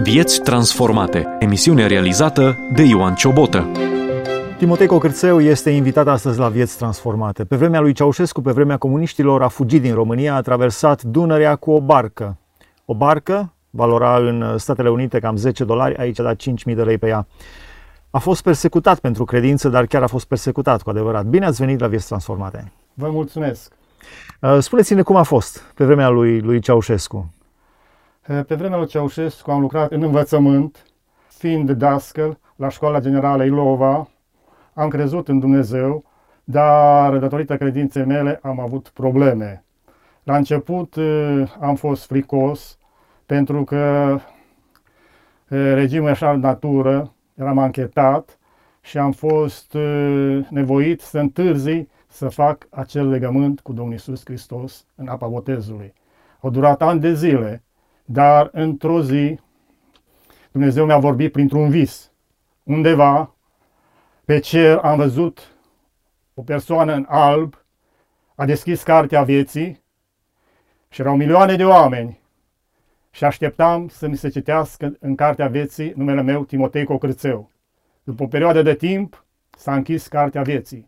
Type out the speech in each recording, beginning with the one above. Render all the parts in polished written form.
Vieți transformate. Emisiune realizată de Ioan Ciobotă. Timotei Cocârțeu este invitat astăzi la Vieți transformate. Pe vremea lui Ceaușescu, pe vremea comuniștilor, a fugit din România, a traversat Dunărea cu o barcă. O barcă valora în Statele Unite cam $10, aici a dat 5.000 de lei pe ea. A fost persecutat pentru credință, dar chiar a fost persecutat cu adevărat. Bine ați venit la Vieți transformate. Vă mulțumesc. Spuneți-ne cum a fost pe vremea lui Ceaușescu. Pe vremea lui Ceaușescu am lucrat în învățământ, fiind dascăl la Școala Generală Ilova. Am crezut în Dumnezeu, dar datorită credinței mele am avut probleme. La început am fost fricos, pentru că regimul așa de natură, eram anchetat și am fost nevoit să întârzi să fac acel legământ cu Domnul Iisus Hristos în apa botezului. Au durat ani de zile, dar într-o zi Dumnezeu mi-a vorbit printr-un vis. Undeva pe cer am văzut o persoană în alb, a deschis cartea vieții și erau milioane de oameni și așteptam să mi se citească în cartea vieții numele meu, Timotei Cocârțeu. După o perioadă de timp s-a închis cartea vieții.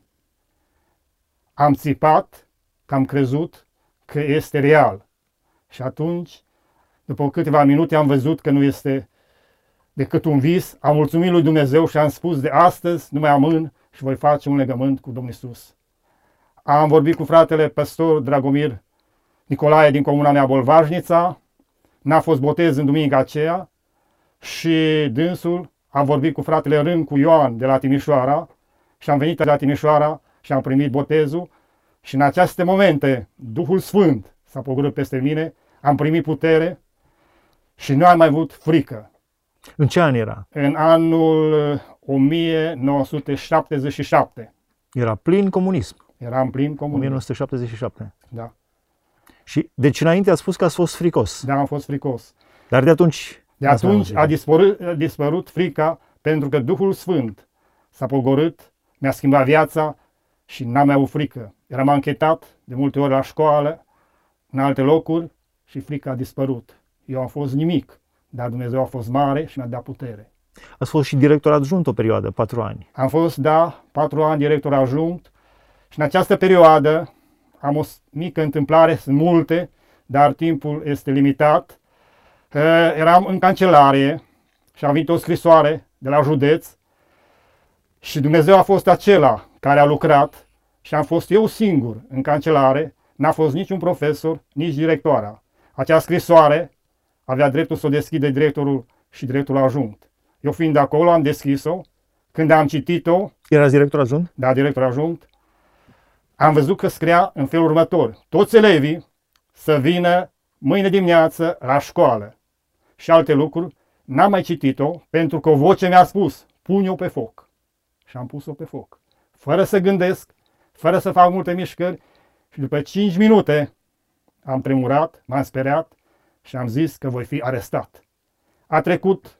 Am țipat că am crezut că este real și atunci, după câteva minute, am văzut că nu este decât un vis. Am mulțumit lui Dumnezeu și am spus: de astăzi nu mai amân și voi face un legământ cu Domnul Iisus. Am vorbit cu fratele păstor Dragomir Nicolae din comuna mea Bolvajnița. N-a fost botez în duminica aceea și dânsul a vorbit cu fratele Râncu Ioan de la Timișoara și am venit la Timișoara și am primit botezul și în aceste momente Duhul Sfânt s-a pogorât peste mine, am primit putere și nu am mai avut frică. În ce an era? În anul 1977. Era plin comunism. Eram plin comunism. 1977. Da. Și deci înainte a spus că ați fost fricos. Da, am fost fricos. Dar de atunci... De atunci a dispărut frica, pentru că Duhul Sfânt s-a pogorât, mi-a schimbat viața și n-am mai avut frică. Eram anchetat de multe ori la școală, în alte locuri și frica a dispărut. Eu am fost nimic, dar Dumnezeu a fost mare și mi-a dat putere. Ați fost și director adjunct o perioadă, 4 ani. Am fost, 4 ani director adjunct și în această perioadă am o mică întâmplare, sunt multe, dar timpul este limitat. Eram în cancelarie și am venit o scrisoare de la județ și Dumnezeu a fost acela care a lucrat și am fost eu singur în cancelare, n-a fost niciun profesor, nici directoarea. Acea scrisoare avea dreptul să o deschide directorul și directorul adjunct. Eu fiind acolo am deschis-o, când am citit-o... Erați director adjunct? Da, director adjunct. Am văzut că scria în felul următor: toți elevii să vină mâine dimineață la școală. Și alte lucruri. N-am mai citit-o pentru că o voce mi-a spus: pune-o pe foc. Și am pus-o pe foc. Fără să gândesc, fără să fac multe mișcări și după 5 minute am tremurat, m-am speriat și am zis că voi fi arestat. A trecut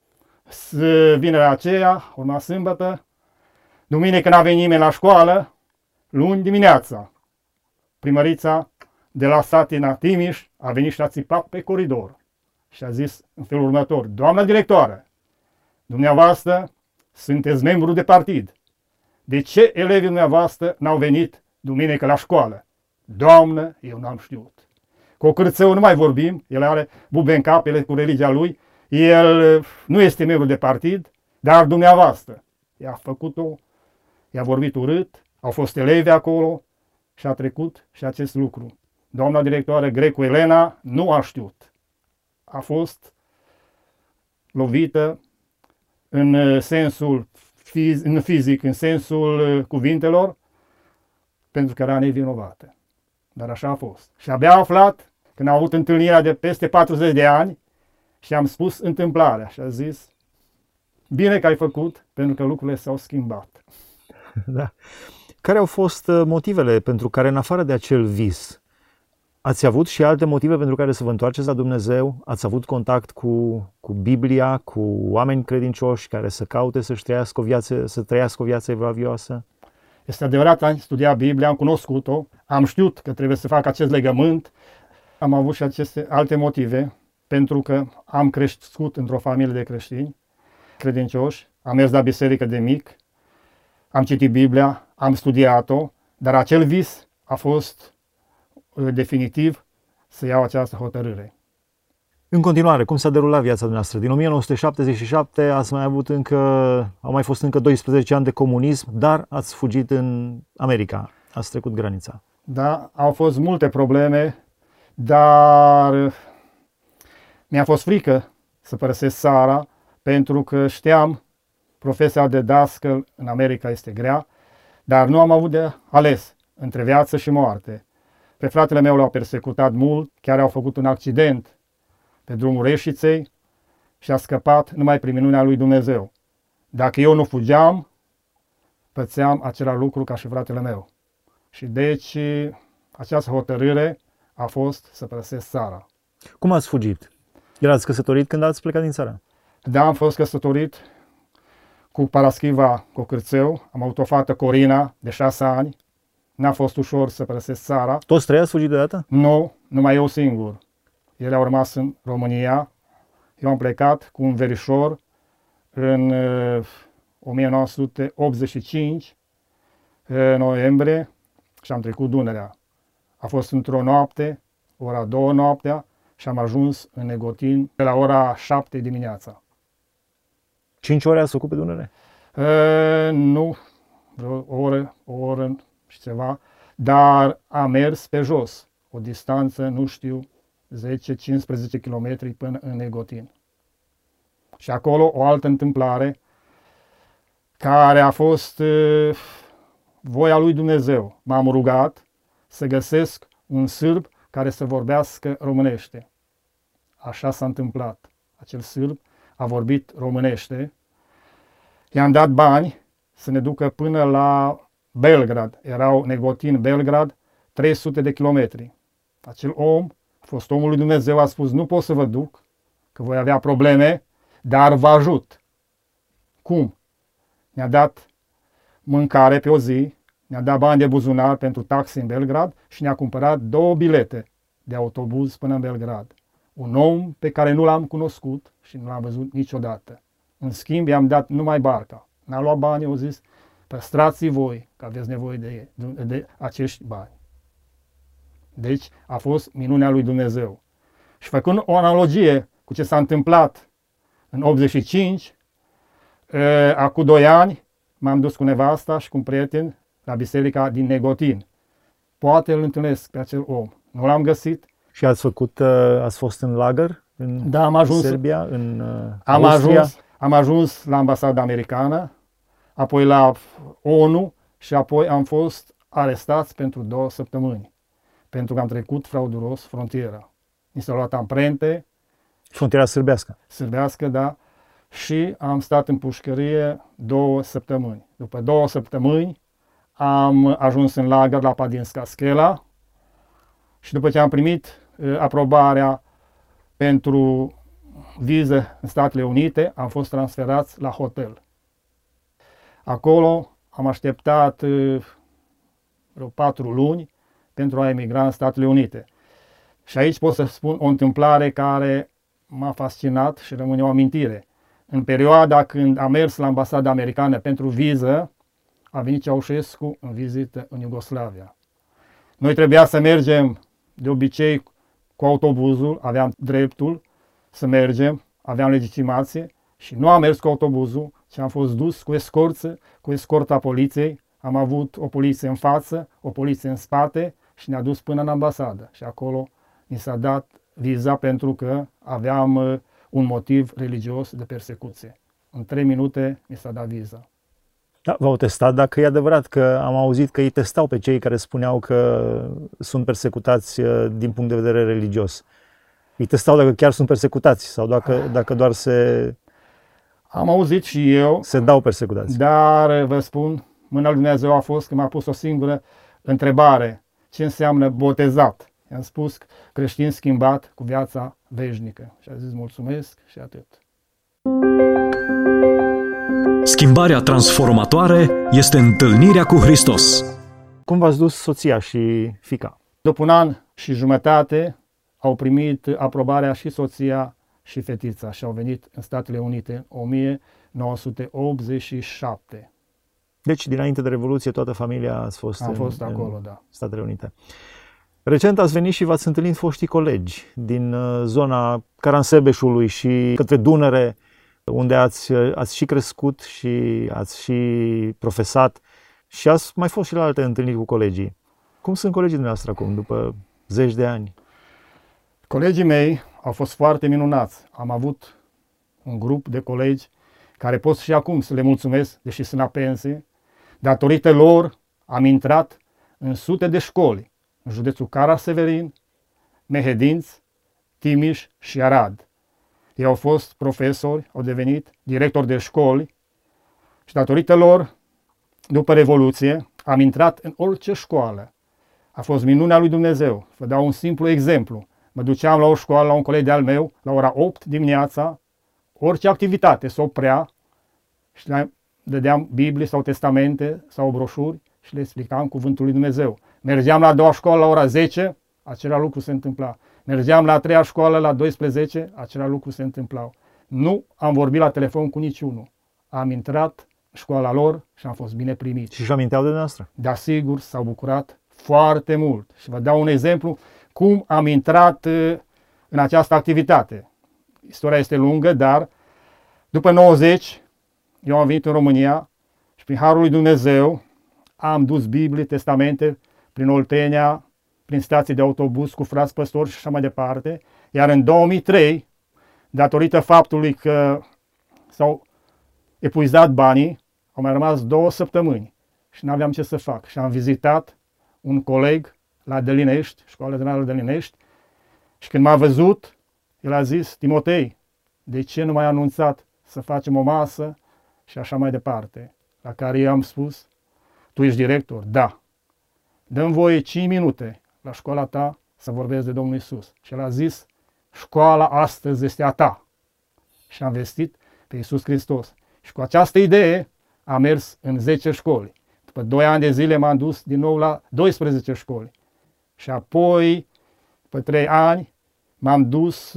vinerea aceea, urma sâmbătă, duminică n-a venit nimeni la școală, luni dimineața primărița de la Satina Timiș a venit și a țipat pe coridor și a zis în felul următor: doamna directoare, dumneavoastră sunteți membru de partid. De ce elevii dumneavoastră n-au venit duminică la școală? Doamnă, eu n-am știut. Cocârțeu nu mai vorbim, el are bube în cap, el e cu religia lui, el nu este membru de partid, dar dumneavoastră i-a făcut-o, i-a vorbit urât, au fost elevi acolo și a trecut și acest lucru. Doamna directoare Grecu Elena nu a știut. A fost lovită în sensul fizic, în sensul cuvintelor, pentru că era nevinovată. Dar așa a fost. Și abia a aflat când am avut întâlnirea de peste 40 de ani și am spus întâmplarea și a zis: bine că ai făcut, pentru că lucrurile s-au schimbat. Da. Care au fost motivele pentru care, în afară de acel vis, ați avut și alte motive pentru care să vă întoarceți la Dumnezeu? Ați avut contact cu Biblia, cu oameni credincioși care să caute să trăiască o viață evlavioasă? Este adevărat, am studiat Biblia, am cunoscut-o, am știut că trebuie să fac acest legământ, am avut și aceste alte motive, pentru că am crescut într-o familie de creștini, credincioși, am mers la biserică de mic, am citit Biblia, am studiat-o, dar acel vis a fost definitiv să iau această hotărâre. În continuare, cum s-a derulat viața dumneavoastră? Din 1977 au mai fost încă 12 ani de comunism, dar ați fugit în America, ați trecut granița. Da, au fost multe probleme, dar mi-a fost frică să părăsesc țara, pentru că știam, profesia de dascăl în America este grea, dar nu am avut de ales între viață și moarte. Pe fratele meu l-au persecutat mult, chiar au făcut un accident pe drumul Reșiței și a scăpat numai prin minunea lui Dumnezeu. Dacă eu nu fugeam, pățeam același lucru ca și fratele meu. Și deci această hotărâre a fost să părăsesc țara. Cum ați fugit? Erați căsătorit când ați plecat din țară? Da, am fost căsătorit cu Paraschiva Cocârțeu, am avut o fată, Corina, de 6 ani. N-a fost ușor să părăsesc țara. Toți trei ați fugit deodată? Nu, numai eu singur. Ele au rămas în România. Eu am plecat cu un verișor în 1985, în noiembrie, și am trecut Dunărea. A fost într-o noapte, ora 2 noaptea, și am ajuns în Negotin pe la ora 7 dimineața. 5 ore ați făcut pe Dunăre? Nu, vreo o oră și ceva, dar am mers pe jos, o distanță, nu știu, 10-15 km până în Negotin. Și acolo o altă întâmplare care a fost voia lui Dumnezeu. M-am rugat să găsesc un sârb care să vorbească românește. Așa s-a întâmplat. Acel sârb a vorbit românește. I-am dat bani să ne ducă până la Belgrad. Erau Negotin-Belgrad, 300 de kilometri. Acel om a fost omul lui Dumnezeu, a spus: nu pot să vă duc, că voi avea probleme, dar vă ajut. Cum? Ne-a dat mâncare pe o zi, ne-a dat bani de buzunar pentru taxi în Belgrad și ne-a cumpărat 2 bilete de autobuz până în Belgrad. Un om pe care nu l-am cunoscut și nu l-am văzut niciodată. În schimb, i-am dat numai barca. N-a luat bani, au zis: păstrați voi, că aveți nevoie de acești bani. Deci a fost minunea lui Dumnezeu. Și făcând o analogie cu ce s-a întâmplat în 85, acum 2 ani, m-am dus cu nevasta și cu un prieten la biserica din Negotin. Poate îl întâlnesc pe acel om. Nu l-am găsit. Și ați fost în lagăr? Da, am ajuns. Serbia, în Austria? Am ajuns la ambasada americană, apoi la ONU și apoi am fost arestați pentru 2 săptămâni, pentru că am trecut frauduros frontiera. Mi s-au luat amprente. Frontiera sârbească. Sârbească, da. Și am stat în pușcărie 2 săptămâni. După 2 săptămâni am ajuns în lagăr la Padinska Skela și după ce am primit aprobarea pentru viză în Statele Unite, am fost transferați la hotel. Acolo am așteptat vreo 4 luni pentru a emigra în Statele Unite. Și aici pot să spun o întâmplare care m-a fascinat și rămâne o amintire. În perioada când am mers la ambasada americană pentru viză, a venit Ceaușescu în vizită în Iugoslavia. Noi trebuia să mergem de obicei cu autobuzul, aveam dreptul să mergem, aveam legitimație și nu am mers cu autobuzul, ci am fost dus cu escorta poliției. Am avut o poliție în față, o poliție în spate și ne-a dus până în ambasadă. Și acolo mi s-a dat viza pentru că aveam un motiv religios de persecuție. În 3 minute mi s-a dat viza. Da, v-au testat, dacă e adevărat, că am auzit că îi testau pe cei care spuneau că sunt persecutați din punct de vedere religios. Îi testau dacă chiar sunt persecutați sau dacă doar Am auzit și eu. Se dau persecutați. Dar vă spun, mâna lui Dumnezeu a fost că m-a pus o singură întrebare. Ce înseamnă botezat? I-am spus: creștin schimbat cu viața veșnică. Și a zis: mulțumesc și atât. Schimbarea transformatoare este întâlnirea cu Hristos. Cum v-ați dus soția și fiica? După 1 an și jumătate au primit aprobarea și soția și fetița și au venit în Statele Unite în 1987. Deci, dinainte de Revoluție, toată familia a fost, Am fost acolo, da. Statele Unite. Recent ați venit și v-ați întâlnit foștii colegi din zona Caransebeșului și către Dunăre, unde ați și crescut și ați și profesat și ați mai fost și la alte întâlniri cu colegii. Cum sunt colegii dumneavoastră acum, după zeci de ani? Colegii mei au fost foarte minunați. Am avut un grup de colegi care pot și acum să le mulțumesc, deși sunt la pensie. Datorită lor am intrat în sute de școli, în județul Cara-Severin, Mehedinți, Timiș și Arad. Ei au fost profesori, au devenit directori de școli și datorită lor, după Revoluție, am intrat în orice școală. A fost minunea lui Dumnezeu. Vă dau un simplu exemplu. Mă duceam la o școală, la un coleg de-al meu, la ora 8 dimineața, orice activitate se oprea și le dădeam Biblie sau testamente sau broșuri și le explicam cuvântul lui Dumnezeu. Mergeam la a doua școală la ora 10, același lucru se întâmpla. Mergeam la a treia școală la 12, același lucru se întâmplau. Nu am vorbit la telefon cu niciunul. Am intrat în școala lor și am fost bine primit. Și își aminteau de dumneavoastră? Da, sigur, s-au bucurat foarte mult. Și vă dau un exemplu cum am intrat în această activitate. Istoria este lungă, dar după 90, eu am venit în România și prin harul lui Dumnezeu am dus Biblie, testamente prin Oltenia, prin stații de autobuz cu frați păstori și așa mai departe. Iar în 2003, datorită faptului că s-au epuizat banii, au mai rămas 2 săptămâni și nu aveam ce să fac. Și am vizitat un coleg la Delinești, Școala Generală Delinești, și când m-a văzut, el a zis: Timotei, de ce nu m-ai anunțat să facem o masă și așa mai departe? La care eu am spus: tu ești director? Da. Dă-mi voie 5 minute la școala ta să vorbesc de Domnul Iisus. Și el a zis: școala astăzi este a ta. Și am vestit pe Iisus Hristos. Și cu această idee am mers în 10 școli. După 2 ani de zile m-am dus din nou la 12 școli. Și apoi, după 3 ani, m-am dus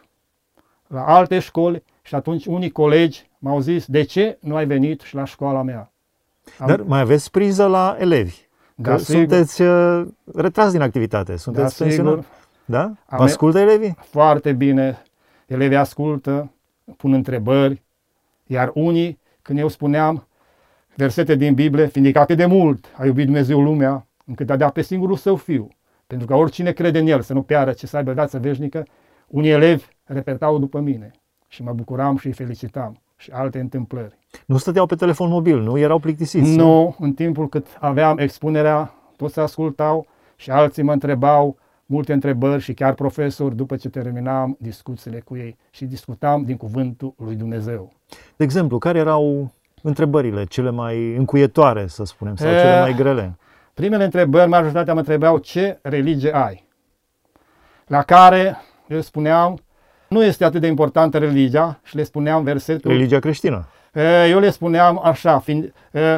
la alte școli și atunci unii colegi m-au zis: de ce nu ai venit și la școala mea? Dar mai aveți priză la elevi. Da, Că sigur. sunteți retras din activitate, sunteți pensionar. Da? Vă ascultă elevii? Foarte bine. Elevii ascultă, pun întrebări, iar unii, când eu spuneam versete din Biblie, fiindcă atât de mult a iubit Dumnezeu lumea, încât a dat pe singurul său fiu, pentru că oricine crede în el să nu piară, ci să aibă viață veșnică, unii elevi repetau după mine și mă bucuram și îi felicitam. Și alte întâmplări. Nu stăteau pe telefon mobil, nu? Erau plictisiți? Nu, în timpul cât aveam expunerea, toți ascultau și alții mă întrebau multe întrebări și chiar profesori după ce terminam discuțiile cu ei și discutam din cuvântul lui Dumnezeu. De exemplu, care erau întrebările cele mai încuietoare, să spunem, sau cele mai grele? Primele întrebări, majoritatea mă întrebau: ce religie ai? La care eu spuneam: nu este atât de importantă religia, și le spuneam versetul. Religia creștină. Eu le spuneam așa, fiind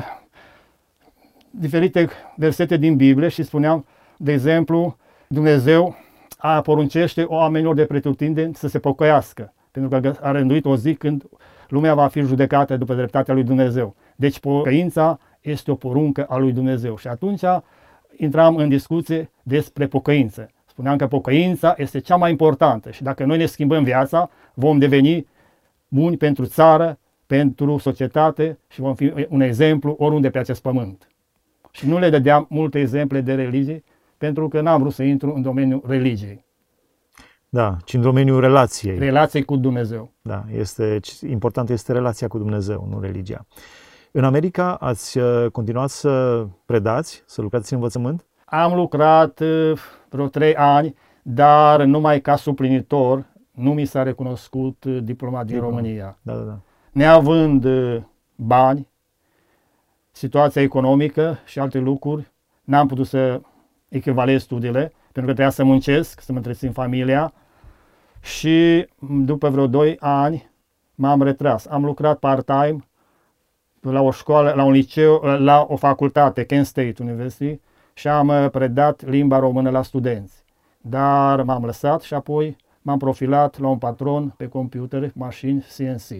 diferite versete din Biblie și spuneam, de exemplu, Dumnezeu poruncește oamenilor de pretutindeni să se pocăiască, pentru că a rânduit o zi când lumea va fi judecată după dreptatea lui Dumnezeu. Deci pocăința este o poruncă a lui Dumnezeu. Și atunci intram în discuție despre pocăință. Spuneam că pocăința este cea mai importantă și dacă noi ne schimbăm viața, vom deveni buni pentru țară, pentru societate și vom fi un exemplu oriunde pe acest pământ. Și nu le dădeam multe exemple de religie, pentru că n-am vrut să intru în domeniul religiei. Da, ci în domeniul relației. Relației cu Dumnezeu. Da, important este relația cu Dumnezeu, nu religia. În America ați continuat să predați, să lucrați în învățământ? Am lucrat vreo 3 ani, dar numai ca suplinitor. Nu mi s-a recunoscut diploma din România. Da. Neavând bani, situația economică și alte lucruri, n-am putut să echivalez studiile, pentru că trebuia să muncesc, să mă întrețin familia și după vreo 2 ani m-am retras. Am lucrat part-time la o școală, la un liceu, la o facultate, Kent State University, și am predat limba română la studenți. Dar m-am lăsat și apoi m-am profilat la un patron pe computer, mașini CNC.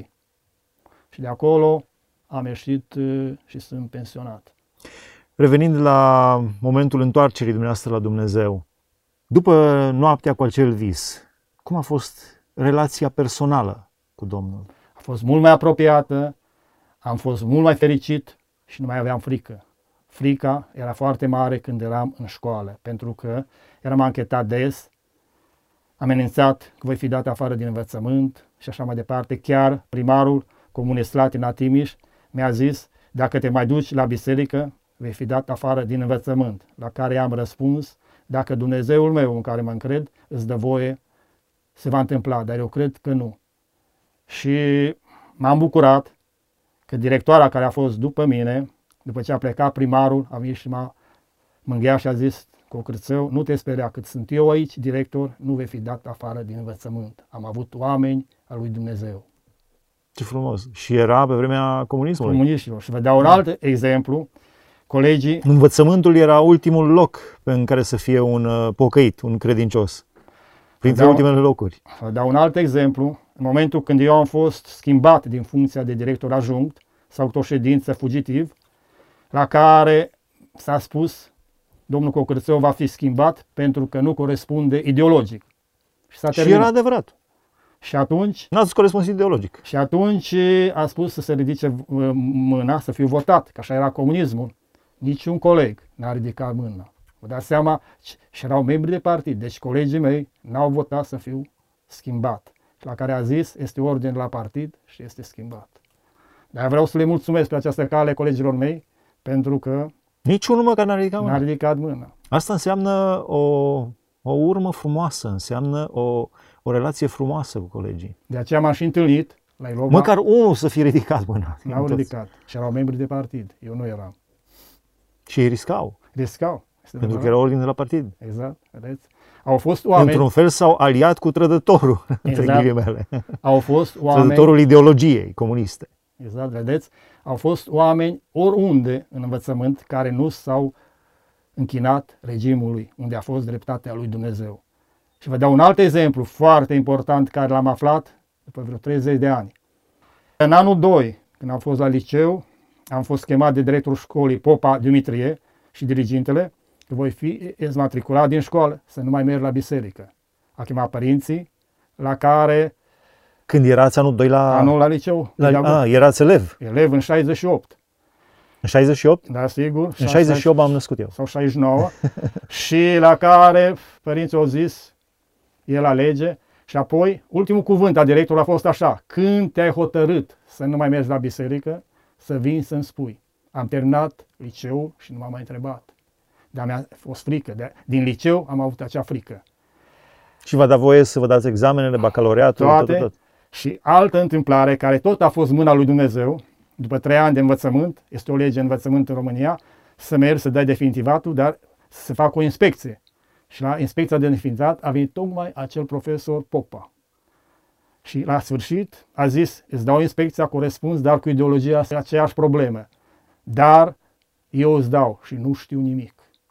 Și de acolo am ieșit și sunt pensionat. Revenind la momentul întoarcerii dumneavoastră la Dumnezeu, după noaptea cu acel vis, cum a fost relația personală cu Domnul? A fost mult mai apropiată, am fost mult mai fericit și nu mai aveam frică. Frica era foarte mare când eram în școală, pentru că eram anchetat des, amenințat că voi fi dat afară din învățământ și așa mai departe. Chiar primarul Comunei Slatina Timiș mi-a zis, dacă te mai duci la biserică, vei fi dat afară din învățământ. La care am răspuns, dacă Dumnezeul meu în care mă încred îți dă voie, se va întâmpla, dar eu cred că nu. Și m-am bucurat că directoarea care a fost după mine, după ce a plecat primarul, a venit și m-a mângâiat și a zis, Cocârțău, nu te speria, cât sunt eu aici, director, nu vei fi dat afară din învățământ. Am avut oameni al lui Dumnezeu. Ce frumos! Și era pe vremea comunismului. Comuniștilor. Și vă dau un alt exemplu. Colegii... Învățământul era ultimul loc în care să fie un pocăit, un credincios. Printre ultimele locuri. Vă dau un alt exemplu. În momentul când eu am fost schimbat din funcția de director adjunct, s-a făcut o ședință fugitiv, la care s-a spus domnul Cocârțău va fi schimbat pentru că nu corespunde ideologic. Și s-a terminat. Și era adevărat. Și atunci... N-ați corespuns ideologic. Și atunci a spus să se ridice mâna, să fiu votat, că așa era comunismul. Niciun coleg n-a ridicat mâna. Vă dați seama, și erau membri de partid, deci colegii mei n-au votat să fiu schimbat. La care a zis, este ordine la partid și este schimbat. Dar vreau să le mulțumesc pe această cale colegilor mei, pentru că niciunul măcar n-a ridicat mâna. N-a ridicat mâna. Asta înseamnă o urmă frumoasă, înseamnă o relație frumoasă cu colegii. De aceea m-am și întâlnit la Ilova. Măcar unul să fie ridicat mâna. N-au ridicat. Și erau membri de partid. Eu nu eram. Și ei riscau. Riscau. Pentru că era ordine de la partid. Exact. Vedeți? Au fost oameni... Într-un fel s-au aliat cu trădătorul, între ghilimele. Au fost oameni... Trădătorul ideologiei comuniste. Exact, vedeți? Au fost oameni oriunde în învățământ care nu s-au închinat regimului, unde a fost dreptatea lui Dumnezeu. Și vă dau un alt exemplu foarte important care l-am aflat după vreo 30 de ani. În anul 2, când am fost la liceu, am fost chemat de directorul școlii Popa Dimitrie și dirigintele că voi fi exmatriculat din școală, să nu mai merg la biserică. A chemat părinții, la care... Când erați anul 2 la... Anul la liceu. Erați elev. Elev în 68. În 68? Da, sigur. În 68 am născut eu. Sau 69. Și la care părinții au zis, el alege. Și apoi, ultimul cuvânt a directorului a fost așa: când te-ai hotărât să nu mai mergi la biserică, să vin să-mi spui. Am terminat liceul și nu m-am mai întrebat. Dar mi-a fost frică. Din liceu am avut acea frică. Și v-a dat voie să vă dați examenele, bacalaureatul, tot. Și altă întâmplare, care tot a fost mâna lui Dumnezeu, după 3 ani de învățământ, este o lege în învățământ în România, să mergi să dai definitivatul, dar să se facă o inspecție. Și la inspecția de definitivat a venit tocmai acel profesor Popa. Și la sfârșit a zis, îți dau inspecția cu răspuns, dar cu ideologia aceeași problemă. Dar eu îți dau și nu știu nimic.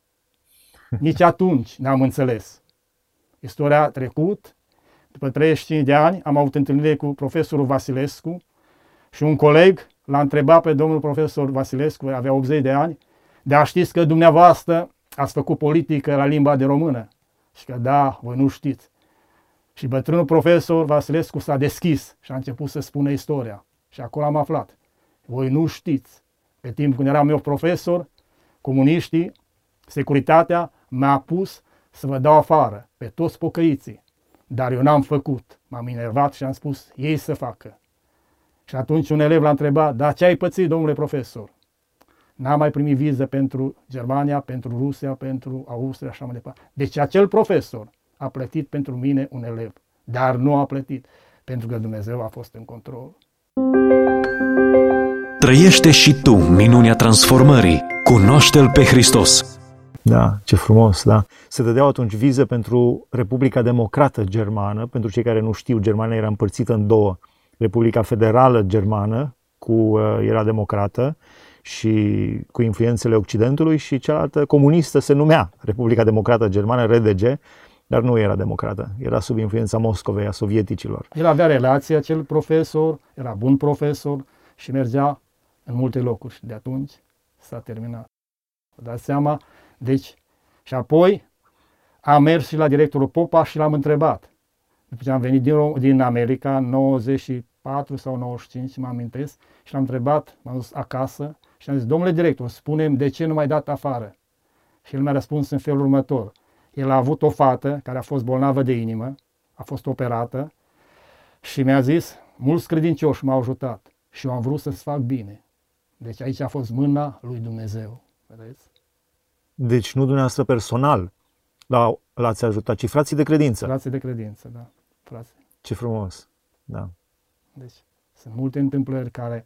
Nici atunci n-am înțeles. Istoria a trecut. După 35 de ani am avut întâlnire cu profesorul Vasilescu și un coleg l-a întrebat pe domnul profesor Vasilescu, avea 80 de ani, dar știți că dumneavoastră ați făcut politică la limba de română? Și că da, voi nu știți. Și bătrânul profesor Vasilescu s-a deschis și a început să spună istoria. Și acolo am aflat. Voi nu știți. Pe timp când eram eu profesor, comuniștii, securitatea m-a pus să vă dau afară pe toți pocăiții. Dar eu n-am făcut. M-am enervat și am spus, ei să facă. Și atunci un elev l-a întrebat, dar ce ai pățit, domnule profesor? N-am mai primit viză pentru Germania, pentru Rusia, pentru Austria, așa mai departe. Deci acel profesor a plătit pentru mine un elev, dar nu a plătit, pentru că Dumnezeu a fost în control. Trăiește și tu minunea transformării. Cunoaște-L pe Hristos. Da, ce frumos, da. Se dădeau atunci vize pentru Republica Democrată Germană. Pentru cei care nu știu, Germania era împărțită în două. Republica Federală Germană era democrată și cu influențele Occidentului, și cealaltă comunistă se numea Republica Democrată Germană, RDG, Dar nu era democrată, era sub influența Moscovei, a sovieticilor. El avea relație, acel profesor, era bun profesor și mergea în multe locuri și de atunci s-a terminat. Vă dați seama? Deci, și apoi am mers și la directorul Popa și l-am întrebat. După ce am venit din America, 94 sau 95, mă amintesc, și l-am întrebat, m-am dus acasă și am zis, domnule director, spune-mi de ce nu m-ai dat afară? Și el mi-a răspuns în felul următor. El a avut o fată care a fost bolnavă de inimă, a fost operată și mi-a zis, mulți credincioși m-au ajutat și eu am vrut să-ți fac bine. Deci aici a fost mâna lui Dumnezeu. Vedeți? Deci nu dumneavoastră personal l-ați ajutat, ci frații de credință. Frații de credință, da. Frații. Ce frumos. Da. Deci sunt multe întâmplări care...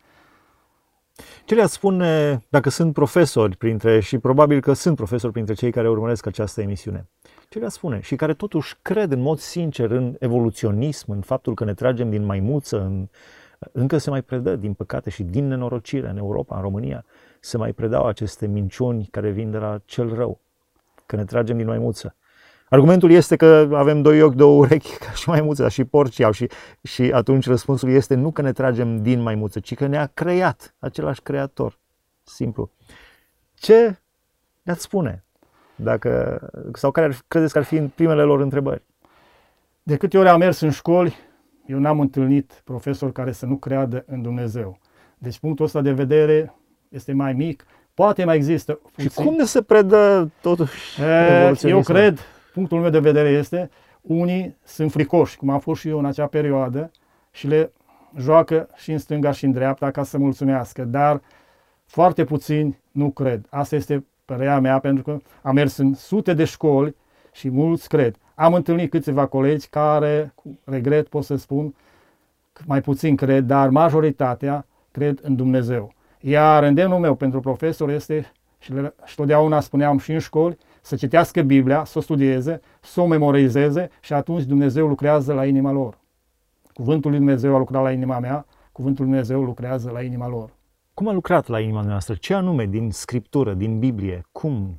Ce le-ați spune dacă sunt profesori și probabil că sunt profesori printre cei care urmăresc această emisiune? Ce le-ați spune? Și care totuși cred în mod sincer în evoluționism, în faptul că ne tragem din maimuță, încă se mai predă, din păcate și din nenorocire în Europa, în România, se mai predau aceste minciuni care vin de la cel rău, că ne tragem din maimuță. Argumentul este că avem doi ochi, două urechi, ca și maimuța, și porcii au. Și atunci răspunsul este nu că ne tragem din maimuță, ci că ne-a creat același creator. Simplu. Ce le-ați spune? Sau care credeți că ar fi primele lor întrebări? De câte ori am mers în școli, eu n-am întâlnit profesori care să nu creadă în Dumnezeu. Deci punctul ăsta de vedere este mai mic. Poate mai există puțin. Și cum ne se predă totuși evoluționismul? Eu cred, punctul meu de vedere este, unii sunt fricoși, cum am fost și eu în acea perioadă, și le joacă și în stânga și în dreapta ca să mulțumească, dar foarte puțini nu cred. Asta este părerea mea, pentru că am mers în sute de școli și mulți cred. Am întâlnit câțiva colegi care, cu regret pot să spun, mai puțin cred, dar majoritatea cred în Dumnezeu. Iar îndemnul meu pentru profesor este, și totdeauna spuneam și în școli, să citească Biblia, să o studieze, să o memorizeze și atunci Dumnezeu lucrează la inima lor. Cuvântul lui Dumnezeu a lucrat la inima mea, cuvântul lui Dumnezeu lucrează la inima lor. Cum a lucrat la inima noastră? Ce anume din Scriptură, din Biblie? Cum?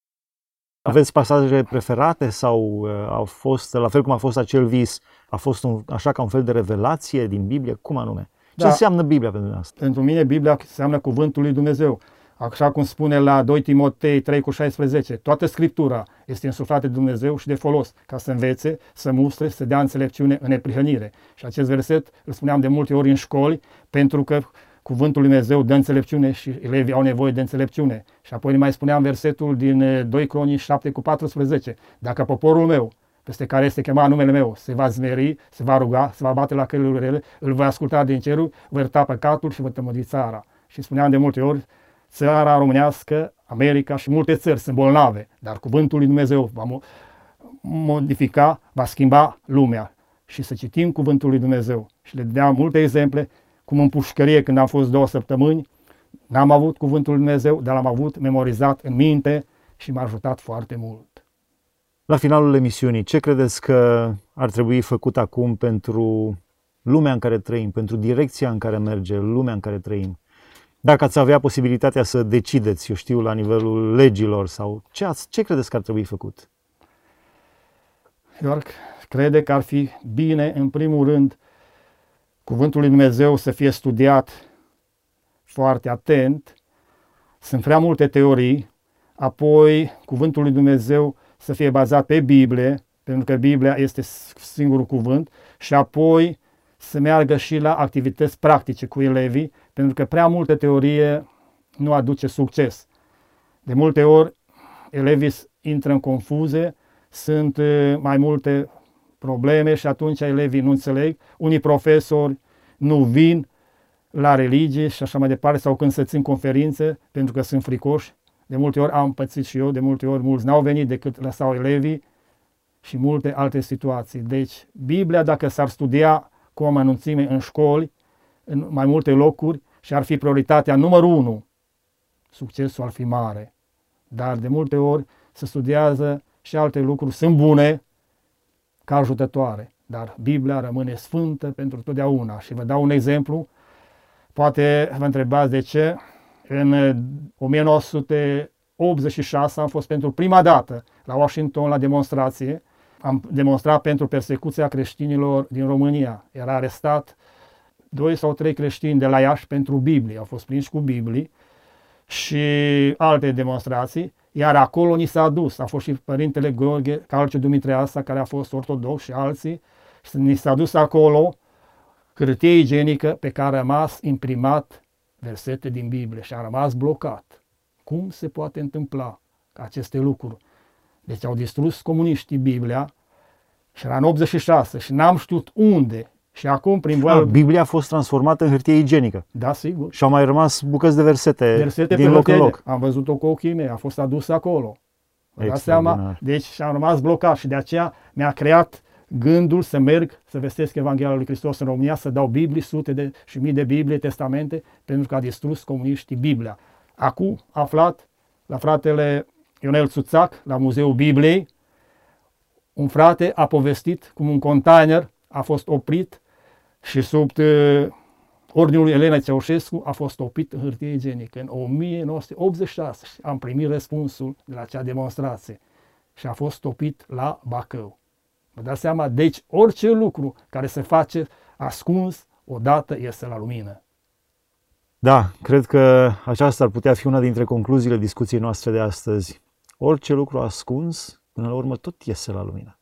Aveți pasaje preferate sau au fost, la fel cum a fost acel vis, a fost așa ca un fel de revelație din Biblie? Cum anume? Ce înseamnă Biblia pentru noastră? Pentru mine Biblia înseamnă cuvântul lui Dumnezeu. Așa cum spune la 2 Timotei 3,16, toată Scriptura este însuflată de Dumnezeu și de folos, ca să învețe, să mustre, să dea înțelepciune în neprihănire. Și acest verset îl spuneam de multe ori în școli, pentru că cuvântul lui Dumnezeu dă înțelepciune și elevii au nevoie de înțelepciune. Și apoi mai spuneam versetul din 2 Cronici 7,14, dacă poporul meu, peste care este chemat numele meu, se va zmeri, se va ruga, se va bate la căile rele, îl voi asculta din cerul, voi ierta păcatul și voi tămădui țara. Și spuneam de multe ori, țara românească, America și multe țări sunt bolnave, dar cuvântul lui Dumnezeu va modifica, va schimba lumea. Și să citim cuvântul lui Dumnezeu. Și le dădeam multe exemple, cum în pușcărie când am fost 2 săptămâni, n-am avut cuvântul lui Dumnezeu, dar l-am avut memorizat în minte și m-a ajutat foarte mult. La finalul emisiunii, ce credeți că ar trebui făcut acum pentru lumea în care trăim, pentru direcția în care merge lumea în care trăim? Dacă ați avea posibilitatea să decideți, eu știu, la nivelul legilor sau ce credeți că ar trebui făcut? Eu crede că ar fi bine, în primul rând, cuvântul lui Dumnezeu să fie studiat foarte atent. Sunt prea multe teorii, apoi cuvântul lui Dumnezeu să fie bazat pe Biblie, pentru că Biblia este singurul cuvânt, și apoi să meargă și la activități practice cu elevii, pentru că prea multă teorie nu aduce succes. De multe ori, elevii intră în confuzie, sunt mai multe probleme și atunci elevii nu înțeleg. Unii profesori nu vin la religie și așa mai departe, sau când se țin conferințe, pentru că sunt fricoși. De multe ori am pățit și eu, de multe ori mulți n-au venit decât lăsau elevii și multe alte situații. Deci, Biblia, dacă s-ar studia cu o anunțime în școli, în mai multe locuri, și ar fi prioritatea numărul 1, succesul ar fi mare. Dar de multe ori se studiază și alte lucruri, sunt bune ca ajutătoare, dar Biblia rămâne sfântă pentru totdeauna. Și vă dau un exemplu, poate vă întrebați de ce. În 1986 am fost pentru prima dată la Washington la demonstrație am demonstrat pentru persecuția creștinilor din România. Era arestat 2 sau 3 creștini de la Iași pentru Biblie, au fost prinși cu Biblii și alte demonstrații, iar acolo ni s-a dus, a fost și părintele Gheorghe Calciu Dumitreasa, care a fost ortodox și alții, și ni s-a dus acolo hârtie igienică pe care a rămas imprimat versete din Biblie și a rămas blocat. Cum se poate întâmpla aceste lucruri? Deci au distrus comuniștii Biblia și era în 86 și n-am știut unde. Și acum, prin voia... Biblia a fost transformată în hârtie igienică. Da, sigur. Și au mai rămas bucăți de versete din loc în loc. Am văzut-o cu ochii mei, a fost adusă acolo. Vă dați seama? Deci și-am rămas blocat și de aceea mi-a creat gândul să merg să vestesc Evanghelia lui Hristos în România, să dau Biblii, sute și mii de Biblie, testamente, pentru că a distrus comuniștii Biblia. Acum aflat la fratele Ionel Țuțac, la Muzeul Bibliei, un frate a povestit cum un container a fost oprit și sub ordinul lui Elena Ceaușescu a fost oprit în hârtie igienică. În 1986 am primit răspunsul de la acea demonstrație și a fost topit la Bacău. Vă dați seama? Deci orice lucru care se face ascuns, odată iese la lumină. Da, cred că aceasta ar putea fi una dintre concluziile discuției noastre de astăzi. Orice lucru ascuns, până la urmă, tot iese la lumină.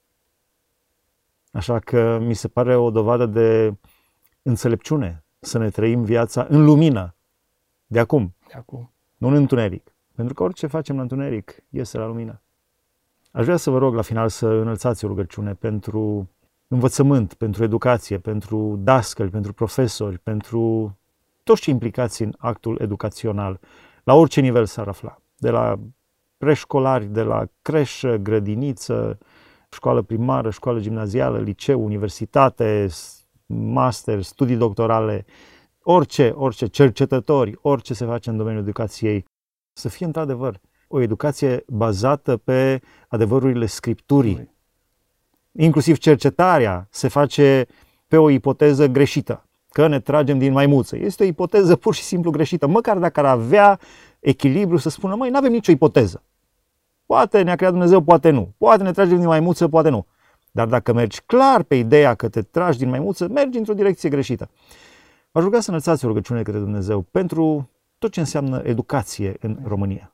Așa că mi se pare o dovadă de înțelepciune să ne trăim viața în lumină, de acum, nu în întuneric. Pentru că orice facem în întuneric iese la lumină. Aș vrea să vă rog la final să înălțați o rugăciune pentru învățământ, pentru educație, pentru dascăli, pentru profesori, pentru toți cei implicați în actul educațional, la orice nivel s-ar afla, de la preșcolari, de la creșă, grădiniță, școală primară, școală gimnazială, liceu, universitate, master, studii doctorale, orice cercetători, orice se face în domeniul educației, să fie într-adevăr o educație bazată pe adevărurile Scripturii. Inclusiv cercetarea se face pe o ipoteză greșită, că ne tragem din maimuță. Este o ipoteză pur și simplu greșită, măcar dacă ar avea echilibru să spună, măi, n-avem nicio ipoteză. Poate ne-a creat Dumnezeu, poate nu. Poate ne tragem din maimuță, poate nu. Dar dacă mergi clar pe ideea că te tragi din maimuță, mergi într-o direcție greșită. V-aș ruga să înălțați o rugăciune către Dumnezeu pentru tot ce înseamnă educație în România.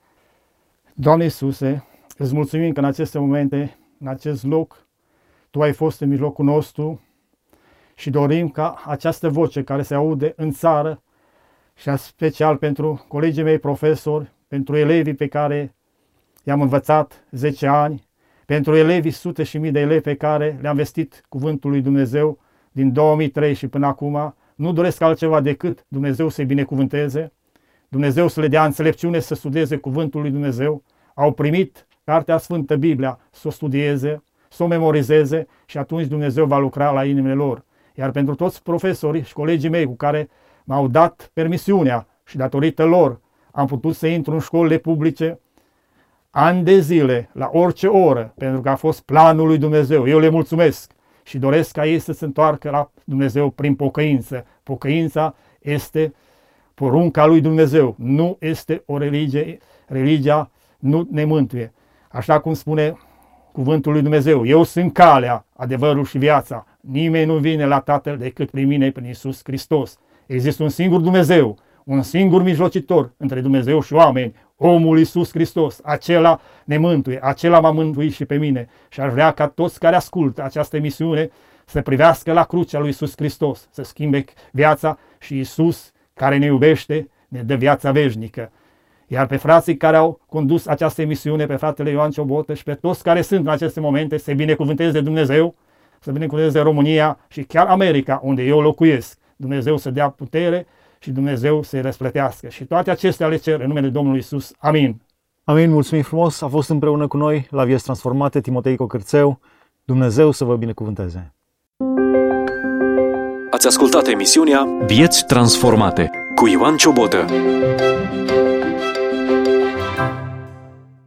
Doamne Iisuse, îți mulțumim că în aceste momente, în acest loc, Tu ai fost în mijlocul nostru și dorim ca această voce care se aude în țară și special pentru colegii mei profesori, pentru elevii pe care i-am învățat 10 ani, pentru elevii, sute și mii de elevi pe care le-am vestit cuvântul lui Dumnezeu din 2003 și până acum, nu doresc altceva decât Dumnezeu să-i binecuvânteze, Dumnezeu să le dea înțelepciune să studieze cuvântul lui Dumnezeu, au primit Cartea Sfântă, Biblia, să o studieze, să o memorizeze și atunci Dumnezeu va lucra la inimile lor. Iar pentru toți profesorii și colegii mei cu care m-au dat permisiunea și datorită lor am putut să intru în școlile publice ani de zile, la orice oră, pentru că a fost planul lui Dumnezeu. Eu le mulțumesc și doresc ca ei să se întoarcă la Dumnezeu prin pocăință. Pocăința este porunca lui Dumnezeu, nu este o religie. Religia nu ne mântuie. Așa cum spune cuvântul lui Dumnezeu, eu sunt calea, adevărul și viața. Nimeni nu vine la Tatăl decât prin mine, prin Iisus Hristos. Există un singur Dumnezeu, un singur mijlocitor între Dumnezeu și oameni, omul Iisus Hristos. Acela ne mântuie, acela m-a mântuit și pe mine. Și aș vrea ca toți care ascultă această emisiune să privească la crucea lui Iisus Hristos, să schimbe viața și Iisus, care ne iubește, ne dă viața veșnică. Iar pe frații care au condus această emisiune, pe fratele Ioan Ciobotă și pe toți care sunt în aceste momente, să binecuvânteze Dumnezeu, să binecuvânteze România și chiar America, unde eu locuiesc. Dumnezeu să dea putere și Dumnezeu să-i răsplătească. Și toate acestea le cer în numele Domnului Iisus. Amin. Amin, mulțumim frumos. A fost împreună cu noi la Vieți Transformate Timotei Cocârțeu. Dumnezeu să vă binecuvânteze. Ați ascultat emisiunea Vieți Transformate cu Ioan Ciobotă.